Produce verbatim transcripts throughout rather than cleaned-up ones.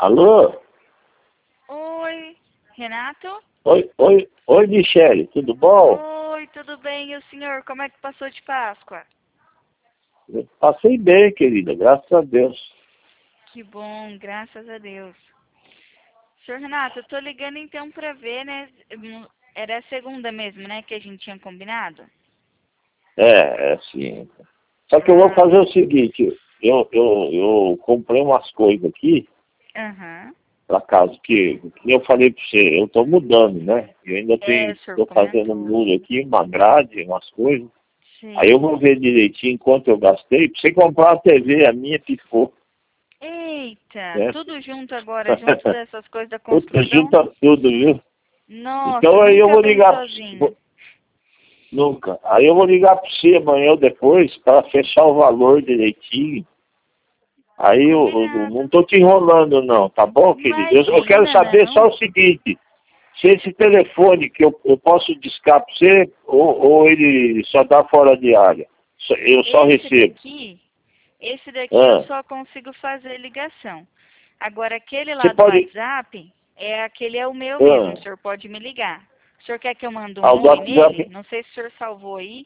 Alô? Oi, Renato? Oi, oi, oi, Michele, tudo bom? Oi, tudo bem? E o senhor, como é que passou de Páscoa? Eu passei bem, querida, graças a Deus. Que bom, graças a Deus. Senhor Renato, eu tô ligando então pra ver, né? Era a segunda mesmo, né, que a gente tinha combinado? É, é assim. Só que eu vou Ah, fazer o seguinte, eu, eu, eu comprei umas coisas aqui aham. para casa, que, que eu falei para você, eu estou mudando, né? Eu ainda É, tenho, o senhor estou fazendo um comentou. muro aqui, uma grade, umas coisas. Aí eu Sim. vou ver direitinho quanto eu gastei. Para você comprar uma T V, a minha ficou, Eita, né? tudo junto agora, junto dessas coisas da Puta, construção? junta tudo, viu? Nossa, Então aí eu nunca vou vem ligar, sozinho. nunca. Aí eu vou ligar para você amanhã ou depois para fechar o valor direitinho. Aí eu, eu Combinado. não estou te enrolando não, tá bom, querido? Eu, eu quero Imagina, saber só não. o seguinte, se esse telefone que eu, eu posso discar para você ou, ou ele só dá fora de área? Só- Eu só Esse recebo. daqui, esse daqui eu Ah, só consigo fazer ligação. Agora, aquele você lá do pode... WhatsApp, é aquele é o meu mesmo, Ah, o senhor pode me ligar. O senhor quer que eu mande ah, um o do oi nele? WhatsApp, Não sei se o senhor salvou aí.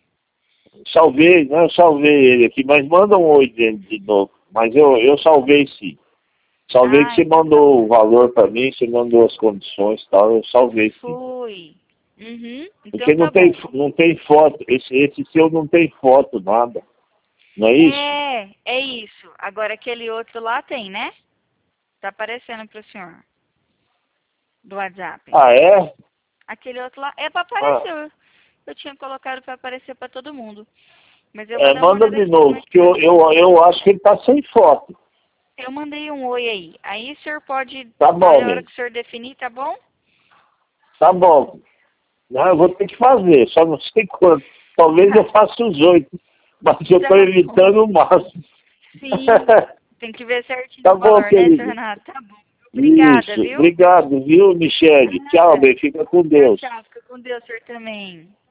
salvei, né? Eu salvei ele aqui, mas manda um oi dele de novo. Mas eu, eu salvei sim. Salvei que Ah, você então tá mandou o bom. valor para mim, você mandou as condições e tal, eu salvei sim. Fui. Uhum, então Porque não tá tem, bom. não tem foto, esse, esse seu não tem foto, nada. Não é isso? É, é isso. Agora aquele outro lá tem, né? Tá aparecendo pro senhor, do WhatsApp. Ah, é? Aquele outro lá é pra Ah, aparecer. Eu tinha colocado pra aparecer pra todo mundo. Mas eu vou é, dar uma manda olhada de aqui como é novo, que que tá. eu, eu, eu acho que ele tá sem foto. Eu mandei um oi aí. Aí o senhor pode, Tá bom, aí a hora mesmo. que o senhor definir, tá bom? Tá bom. Não, eu vou ter que fazer, só não sei quanto. Talvez eu Tá, faça os oito, mas eu tô tá bom. evitando o máximo. Sim, tem que ver certinho Tá o bom, valor, né, senhor querido. Renato? Tá bom. Obrigada, Isso. viu? Obrigado, viu, Michele? Tchau, Nada. bem. Fica com Tchau, Deus. tchau. Fica com Deus, senhor também.